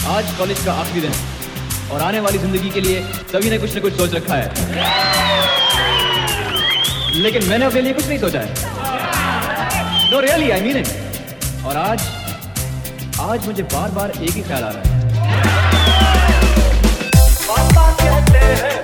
आज कॉलेज का आखिरी दिन और आने वाली जिंदगी के लिए सभी ने कुछ न कुछ सोच रखा है, लेकिन मैंने अपने लिए कुछ नहीं सोचा है। No really, I mean it. और आज मुझे बार बार एक ही ख्याल आ रहा है। पापा कहते हैं